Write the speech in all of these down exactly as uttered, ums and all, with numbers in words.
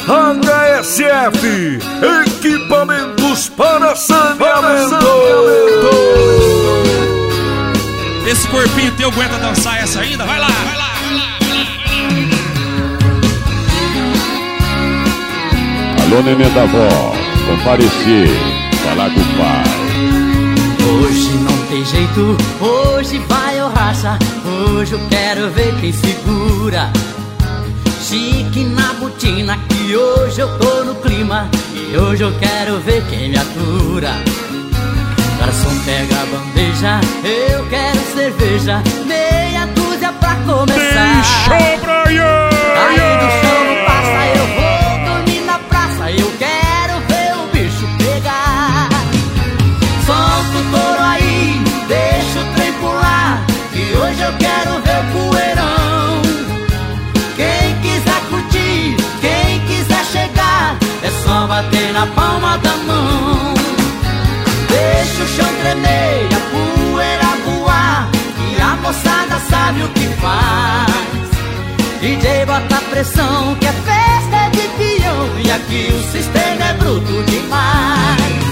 H S F, equipamentos para saneamento. Esse corpinho teu aguenta dançar essa ainda? Vai lá, vai lá, vai lá, vai lá, vai lá. Alô, neném da avó, comparecer, falar com o pai. Hoje não tem jeito, hoje vai ou racha. Hoje eu quero ver quem segura. Chique na botina, que hoje eu tô no clima. E hoje eu quero ver quem me atura. Garçom, pega a bandeja, eu quero cerveja. Meia dúzia pra começar. Deixa pra eu. Aí do chão não passa, eu vou dormir na praça. Eu quero ver o bicho pegar. Solta o touro aí, deixa o trem pular. E hoje eu quero ver o poeirão. Quem quiser curtir, quem quiser chegar, é só bater na palma da mão. Deixa o chão tremer e a poeira voar, e a moçada sabe o que faz. D J bota pressão, que é festa de peão, e aqui o sistema é bruto demais.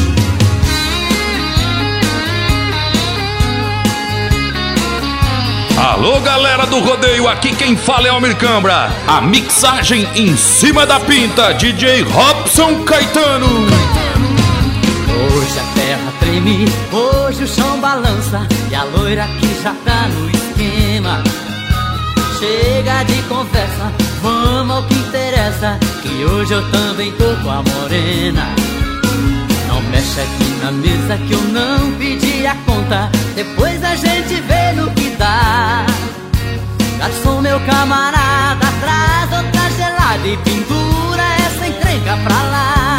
Alô, galera do rodeio, aqui quem fala é Almir Cambra. A mixagem em cima da pinta, D J Robson Caetano. Hoje a terra treme, hoje o chão balança, e a loira que já tá no esquema. Chega de conversa, vamos ao que interessa, que hoje eu também tô com a morena. Não mexe aqui na mesa que eu não pedi a conta, depois a gente vê no que dá. Garçom, meu camarada, traz outra gelada e pendura essa encrenca pra lá.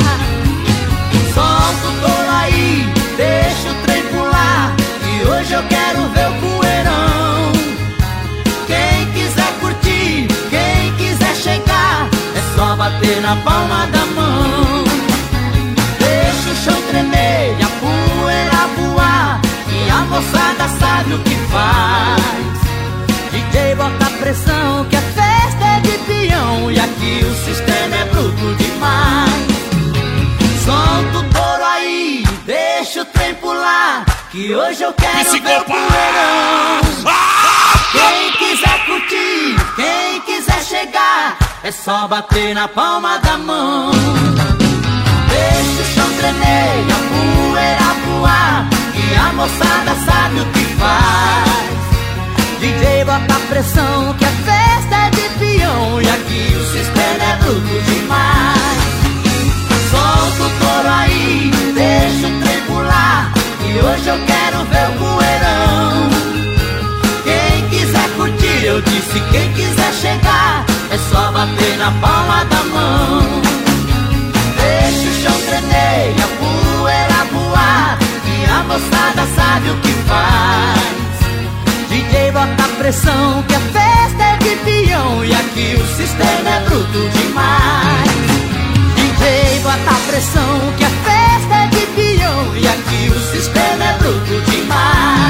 Solta o touro aí, deixa o trem pular, e hoje eu quero ver o poeirão. Quem quiser curtir, quem quiser chegar, é só bater na palma da mão. Deixa o chão tremer e a poeira voar, e a moçada sabe o que faz. D J bota pressão, que a festa é de peão, e aqui o sistema é bruto demais. Solta o touro aí, deixa o trem pular, que hoje eu quero ver o poeirão. Quem quiser curtir, quem quiser chegar, é só bater na palma da mão. Deixa o chão tremer e a poeira voar, e a moçada sabe o que faz. D J bota pressão, que a festa é de peão, e aqui o sistema é bruto demais. Solta o touro aí, deixa o trem pular, e hoje eu quero ver o poeirão. Quem quiser curtir, eu disse, quem quiser chegar, é só bater na palma da mão. Deixa o chão tremer e a poeira voar, e a moçada sabe o que faz. D J bota pressão, que a festa é de peão, e aqui o sistema é bruto demais. D J bota pressão, que a festa é de peão, e aqui o sistema é bruto demais.